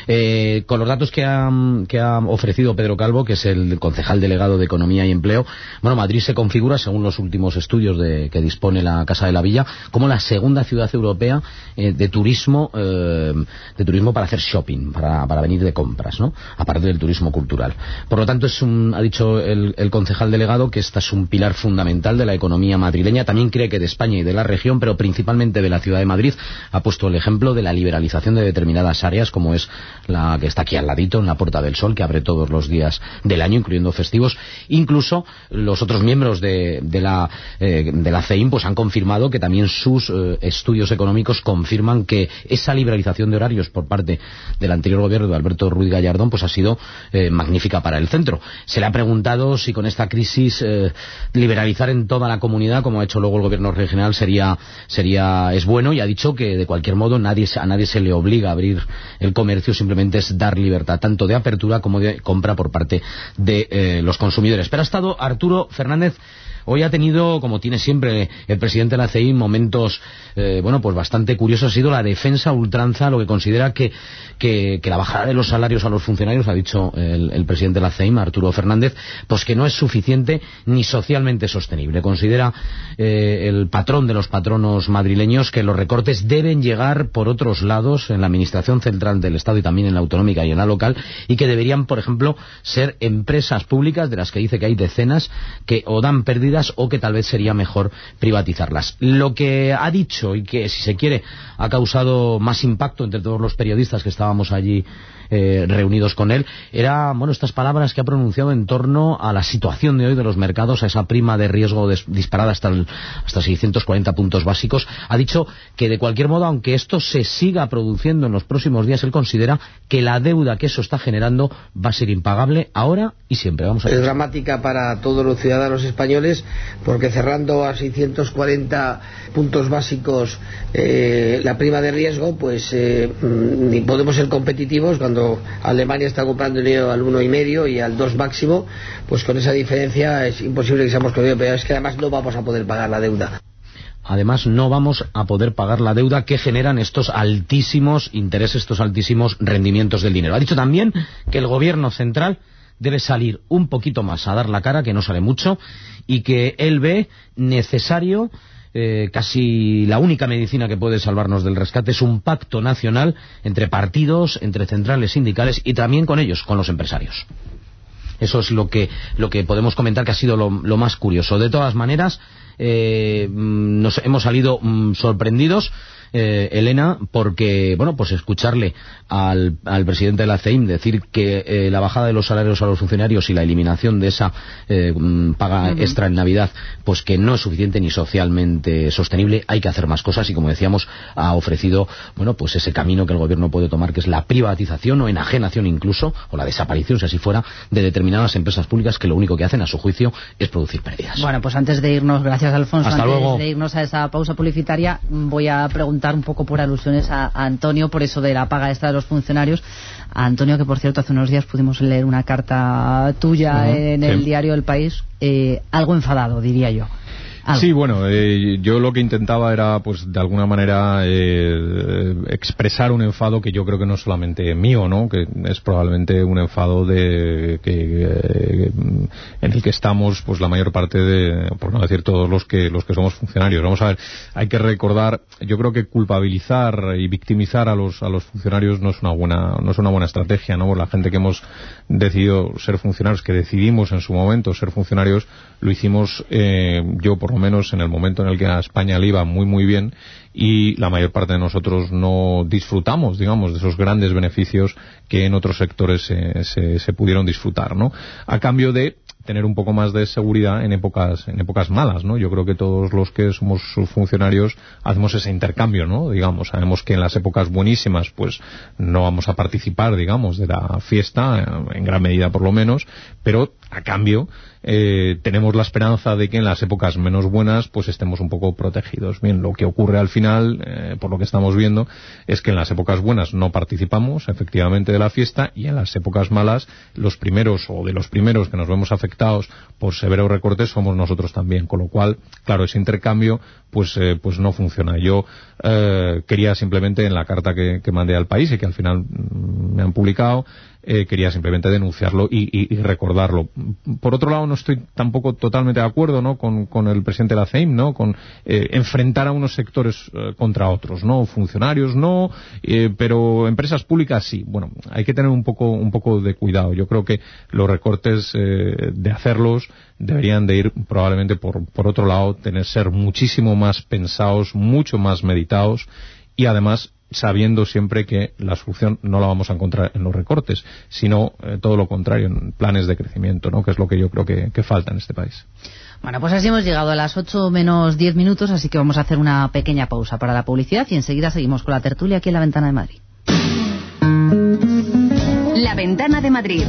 Eh, con los datos que ha, que ha ofrecido Pedro Calvo, que es el concejal delegado de Economía y Empleo, bueno, Madrid se configura, según los últimos estudios de, que dispone la Casa de la Villa, como la segunda ciudad europea eh, de turismo eh, de turismo para hacer shopping, para, para venir de compras, ¿no? Aparte del turismo cultural. Por lo tanto, es un, ha dicho el, el concejal delegado que esta es un pilar fundamental de la economía madrileña. También cree que de España y de la región, pero principalmente de la ciudad de Madrid. Ha puesto el ejemplo de la liberalización de determinadas áreas, como es la que está aquí al ladito, en la Puerta del Sol, que abre todos los días del año, incluyendo festivos. Incluso los otros miembros de, de, la, eh, de la C E I M pues han confirmado que también sus eh, estudios económicos confirman que esa liberalización de horarios por parte del anterior gobierno de Alberto Ruiz Gallardón pues ha sido eh, magnífica para el centro. Se le ha preguntado si con esta crisis eh, liberalizar en toda la comunidad, como ha hecho luego el gobierno regional, sería sería es bueno, y ha dicho que de cualquier modo nadie a nadie se le obliga a abrir el comercio, simplemente es dar libertad tanto de apertura como de compra por parte de eh, los consumidores. Pero ha estado Arturo Fernández. Hoy ha tenido, como tiene siempre el presidente de la C E I, momentos eh, bueno, pues bastante curiosos. Ha sido la defensa a ultranza, lo que considera que, que, que la bajada de los salarios a los funcionarios, ha dicho el, el presidente de la C E I, Arturo Fernández, pues que no es suficiente ni socialmente sostenible. Considera eh, el patrón de los patronos madrileños que los recortes deben llegar por otros lados, en la administración central del Estado y también en la autonómica y en la local, y que deberían, por ejemplo, ser empresas públicas, de las que dice que hay decenas, que o dan pérdidas o que tal vez sería mejor privatizarlas. Lo que ha dicho y que, si se quiere, ha causado más impacto entre todos los periodistas que estábamos allí eh, reunidos con él, era, bueno, estas palabras que ha pronunciado en torno a la situación de hoy de los mercados, a esa prima de riesgo des, disparada hasta, el, hasta seiscientos cuarenta puntos básicos. Ha dicho que, de cualquier modo, aunque esto se siga produciendo en los próximos días, él considera que la deuda que eso está generando va a ser impagable ahora y siempre. Vamos a ver. Es dramática para todos los ciudadanos españoles, porque cerrando a seiscientos cuarenta puntos básicos eh, la prima de riesgo, pues eh, ni podemos ser competitivos cuando Alemania está comprando dinero al uno y medio y al dos máximo. Pues con esa diferencia es imposible que seamos competitivos, pero es que además no vamos a poder pagar la deuda. Además, no vamos a poder pagar la deuda que generan estos altísimos intereses, estos altísimos rendimientos del dinero. Ha dicho también que el gobierno central debe salir un poquito más a dar la cara, que no sale mucho, y que él ve necesario, eh, casi la única medicina que puede salvarnos del rescate, es un pacto nacional entre partidos, entre centrales sindicales y también con ellos, con los empresarios. Eso es lo que, lo que podemos comentar que ha sido lo, lo más curioso. De todas maneras, eh, nos hemos salido mm, sorprendidos, eh, Elena, porque, bueno, pues escucharle al, al presidente de la C E I M decir que eh, la bajada de los salarios a los funcionarios y la eliminación de esa eh, paga uh-huh. extra en Navidad, pues que no es suficiente ni socialmente sostenible, hay que hacer más cosas, y como decíamos, ha ofrecido, bueno, pues ese camino que el gobierno puede tomar, que es la privatización o enajenación incluso, o la desaparición, si así fuera, de determinadas empresas públicas que lo único que hacen, a su juicio, es producir pérdidas. Bueno, pues antes de irnos, gracias Alfonso, Hasta antes luego. de irnos a esa pausa publicitaria, voy a preguntar un poco por alusiones a, a Antonio, por eso de la paga extra de los funcionarios. A Antonio, que por cierto hace unos días pudimos leer una carta tuya uh-huh. en el sí. diario El País, eh, algo enfadado, diría yo. Algo. Sí, bueno, eh, yo lo que intentaba era, pues, de alguna manera eh, expresar un enfado que yo creo que no es solamente mío, ¿no? Que es probablemente un enfado de que eh, en el que estamos, pues, la mayor parte de, por no decir todos los que los que somos funcionarios. Vamos a ver, hay que recordar, yo creo que culpabilizar y victimizar a los a los funcionarios no es una buena no es una buena estrategia, ¿no? La gente que hemos decidido ser funcionarios, que decidimos en su momento ser funcionarios, lo hicimos eh, yo por lo menos en el momento en el que a España le iba muy muy bien, y la mayor parte de nosotros no disfrutamos, digamos, de esos grandes beneficios que en otros sectores se, se, se pudieron disfrutar, ¿no? A cambio de tener un poco más de seguridad en épocas en épocas malas, ¿no? Yo creo que todos los que somos funcionarios hacemos ese intercambio, ¿no? Digamos, sabemos que en las épocas buenísimas pues no vamos a participar, digamos, de la fiesta, en gran medida por lo menos, pero a cambio eh, tenemos la esperanza de que en las épocas menos buenas pues estemos un poco protegidos. Bien, lo que ocurre al final, eh, por lo que estamos viendo, es que en las épocas buenas no participamos efectivamente de la fiesta, y en las épocas malas los primeros o de los primeros que nos vemos afectados por severos recortes somos nosotros también, con lo cual, claro, ese intercambio pues eh, pues no funciona. Yo eh, quería simplemente, en la carta que, que mandé al País y que al final mm, me han publicado, eh, quería simplemente denunciarlo y, y, y recordarlo. Por otro lado, no estoy tampoco totalmente de acuerdo, ¿no?, con, con el presidente de la C E I M, ¿no?, con eh, enfrentar a unos sectores eh, contra otros, ¿no? Funcionarios no, eh, pero empresas públicas sí. Bueno, hay que tener un poco un poco de cuidado. Yo creo que los recortes, eh, de hacerlos, deberían de ir probablemente por, por otro lado, tener ser muchísimo más pensados, mucho más meditados, y además sabiendo siempre que la solución no la vamos a encontrar en los recortes, sino eh, todo lo contrario, en planes de crecimiento, ¿no?, que es lo que yo creo que, que falta en este país. Bueno, pues así hemos llegado a las ocho menos diez minutos, así que vamos a hacer una pequeña pausa para la publicidad y enseguida seguimos con la tertulia aquí en La Ventana de Madrid. La Ventana de Madrid.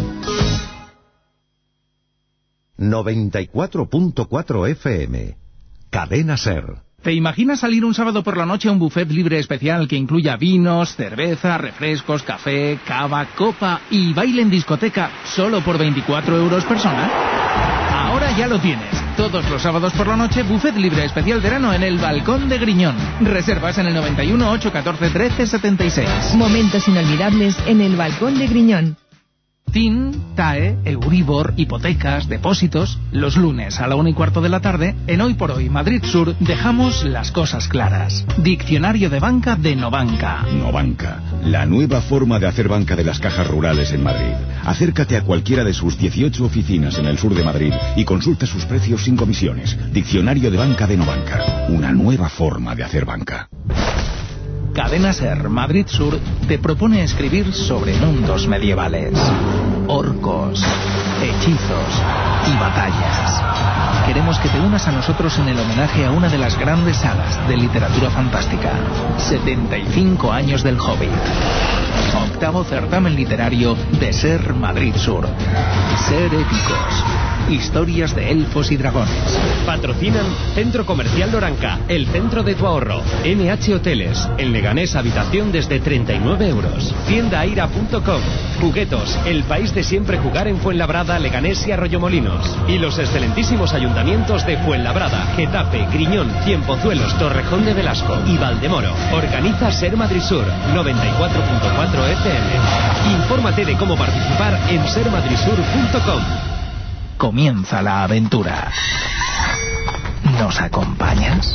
noventa y cuatro punto cuatro F M. Cadena SER. ¿Te imaginas salir un sábado por la noche a un buffet libre especial que incluya vinos, cerveza, refrescos, café, cava, copa y baile en discoteca solo por veinticuatro euros persona? Ahora ya lo tienes. Todos los sábados por la noche, buffet libre especial verano en el Balcón de Griñón. Reservas en el noventa y uno, ocho, catorce, trece, setenta y seis. Momentos inolvidables en el Balcón de Griñón. T I N, T A E, Euribor, hipotecas, depósitos. Los lunes a la una y cuarto de la tarde, en Hoy por Hoy Madrid Sur, dejamos las cosas claras. Diccionario de banca de Novanca. Novanca, la nueva forma de hacer banca de las cajas rurales en Madrid. Acércate a cualquiera de sus dieciocho oficinas en el sur de Madrid y consulta sus precios sin comisiones. Diccionario de banca de Nobanca. Una nueva forma de hacer banca. Cadena Ser Madrid Sur te propone escribir sobre mundos medievales, orcos, hechizos y batallas. Queremos que te unas a nosotros en el homenaje a una de las grandes sagas de literatura fantástica. setenta y cinco años del Hobbit. Octavo certamen literario de Ser Madrid Sur. Ser épicos. Historias de elfos y dragones. Patrocinan Centro Comercial Loranca, el centro de tu ahorro. N H Hoteles, el Leganés habitación desde treinta y nueve euros. Tienda aira punto com. Juguetos, el país de siempre jugar en Fuenlabrada, Leganés y Arroyomolinos. Y los excelentísimos ayuntamientos de Fuenlabrada, Getafe, Griñón, Cienpozuelos, Torrejón de Velasco y Valdemoro. Organiza Ser Madrid Sur, noventa y cuatro punto cuatro F M. Infórmate de cómo participar en ser madrid sur punto com. Comienza la aventura. ¿Nos acompañas?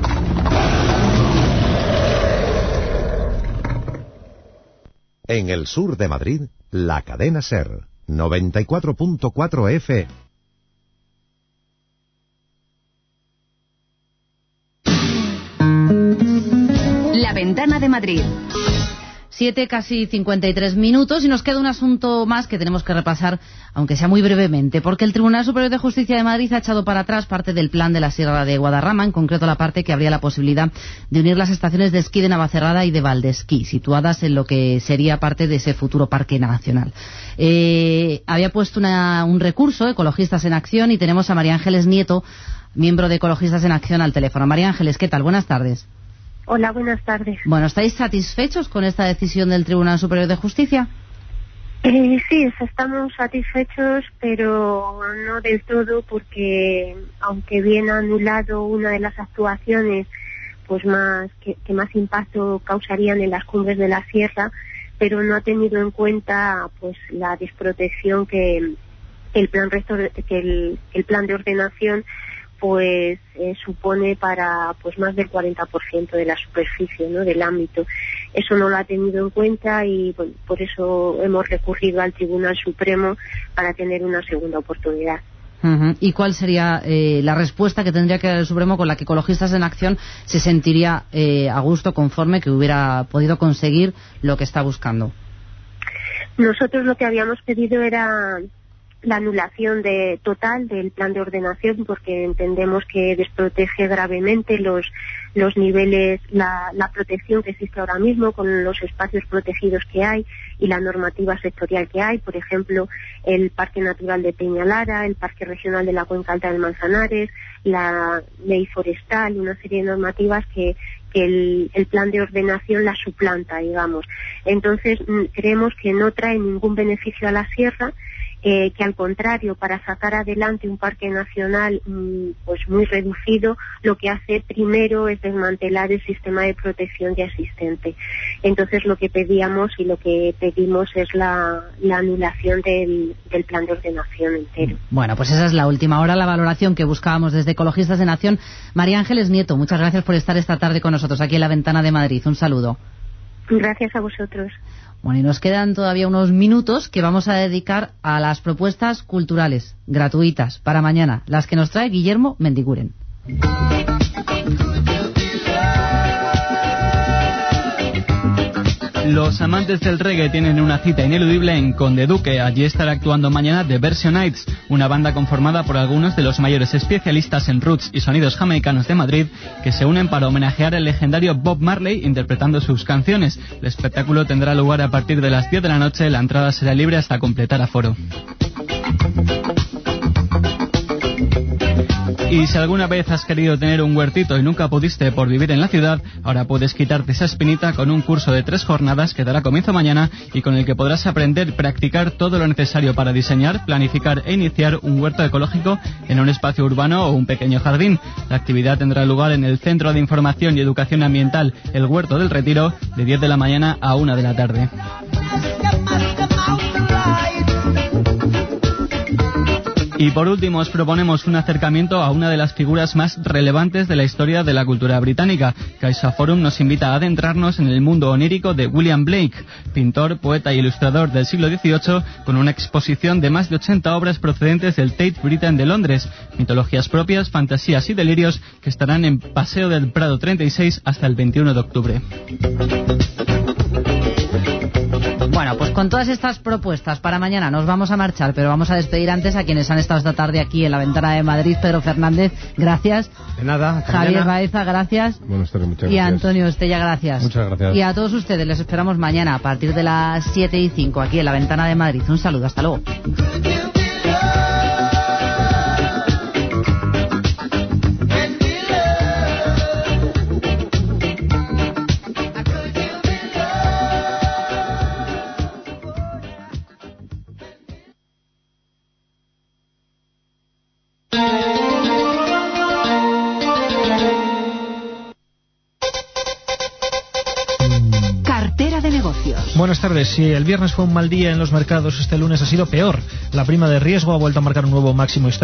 En el sur de Madrid, la cadena Ser, noventa y cuatro punto cuatro F. La ventana de Madrid. Siete, casi cincuenta y tres minutos, y nos queda un asunto más que tenemos que repasar, aunque sea muy brevemente, porque el Tribunal Superior de Justicia de Madrid ha echado para atrás parte del plan de la Sierra de Guadarrama, en concreto la parte que abría la posibilidad de unir las estaciones de esquí de Navacerrada y de Valdesquí, situadas en lo que sería parte de ese futuro parque nacional. Eh, había puesto una, un recurso, Ecologistas en Acción, y tenemos a María Ángeles Nieto, miembro de Ecologistas en Acción, al teléfono. María Ángeles, ¿qué tal? Buenas tardes. Hola, buenas tardes. Bueno, ¿estáis satisfechos con esta decisión del Tribunal Superior de Justicia? Eh, sí, estamos satisfechos, pero no del todo, porque aunque bien ha anulado una de las actuaciones pues más que, que más impacto causarían en las cumbres de la sierra, pero no ha tenido en cuenta pues la desprotección que el plan restor- que el, el plan de ordenación pues eh, supone para pues más del cuarenta por ciento de la superficie, ¿no?, del ámbito. Eso no lo ha tenido en cuenta y bueno, por eso hemos recurrido al Tribunal Supremo para tener una segunda oportunidad. Uh-huh. ¿Y cuál sería eh, la respuesta que tendría que dar el Supremo con la que Ecologistas en Acción se sentiría eh, a gusto, conforme, que hubiera podido conseguir lo que está buscando? Nosotros lo que habíamos pedido era la anulación de total del plan de ordenación, porque entendemos que desprotege gravemente los los niveles, la, la protección que existe ahora mismo con los espacios protegidos que hay y la normativa sectorial que hay. Por ejemplo, el Parque Natural de Peñalara, el Parque Regional de la Cuenca Alta del Manzanares, la Ley Forestal, una serie de normativas que que el, el plan de ordenación la suplanta, digamos. Entonces, creemos que no trae ningún beneficio a la sierra, Eh, que al contrario, para sacar adelante un parque nacional mmm, pues muy reducido, lo que hace primero es desmantelar el sistema de protección ya existente. Entonces lo que pedíamos y lo que pedimos es la, la anulación del, del plan de ordenación entero. Bueno, pues esa es la última hora, la valoración que buscábamos desde Ecologistas en Acción. María Ángeles Nieto, muchas gracias por estar esta tarde con nosotros aquí en la Ventana de Madrid. Un saludo. Gracias a vosotros. Bueno, y nos quedan todavía unos minutos que vamos a dedicar a las propuestas culturales gratuitas para mañana, las que nos trae Guillermo Mendiguren. Los amantes del reggae tienen una cita ineludible en Conde Duque. Allí estará actuando mañana The Versionites, una banda conformada por algunos de los mayores especialistas en roots y sonidos jamaicanos de Madrid, que se unen para homenajear al legendario Bob Marley interpretando sus canciones. El espectáculo tendrá lugar a partir de las diez de la noche. La entrada será libre hasta completar aforo. Y si alguna vez has querido tener un huertito y nunca pudiste por vivir en la ciudad, ahora puedes quitarte esa espinita con un curso de tres jornadas que dará comienzo mañana y con el que podrás aprender y practicar todo lo necesario para diseñar, planificar e iniciar un huerto ecológico en un espacio urbano o un pequeño jardín. La actividad tendrá lugar en el Centro de Información y Educación Ambiental El Huerto del Retiro, de diez de la mañana a una de la tarde. Y por último os proponemos un acercamiento a una de las figuras más relevantes de la historia de la cultura británica. CaixaForum nos invita a adentrarnos en el mundo onírico de William Blake, pintor, poeta e ilustrador del siglo dieciocho, con una exposición de más de ochenta obras procedentes del Tate Britain de Londres, mitologías propias, fantasías y delirios que estarán en Paseo del Prado treinta y seis hasta el veintiuno de octubre. Bueno, pues con todas estas propuestas para mañana nos vamos a marchar, pero vamos a despedir antes a quienes han estado esta tarde aquí en la Ventana de Madrid. Pedro Fernández, gracias. De nada. Javier Baeza, gracias. Buenas tardes, muchas y gracias. Antonio Estella, gracias. Muchas gracias. Y a todos ustedes les esperamos mañana a partir de las siete y cinco aquí en la Ventana de Madrid. Un saludo, hasta luego. Buenas tardes. Si el viernes fue un mal día en los mercados, este lunes ha sido peor. La prima de riesgo ha vuelto a marcar un nuevo máximo histórico.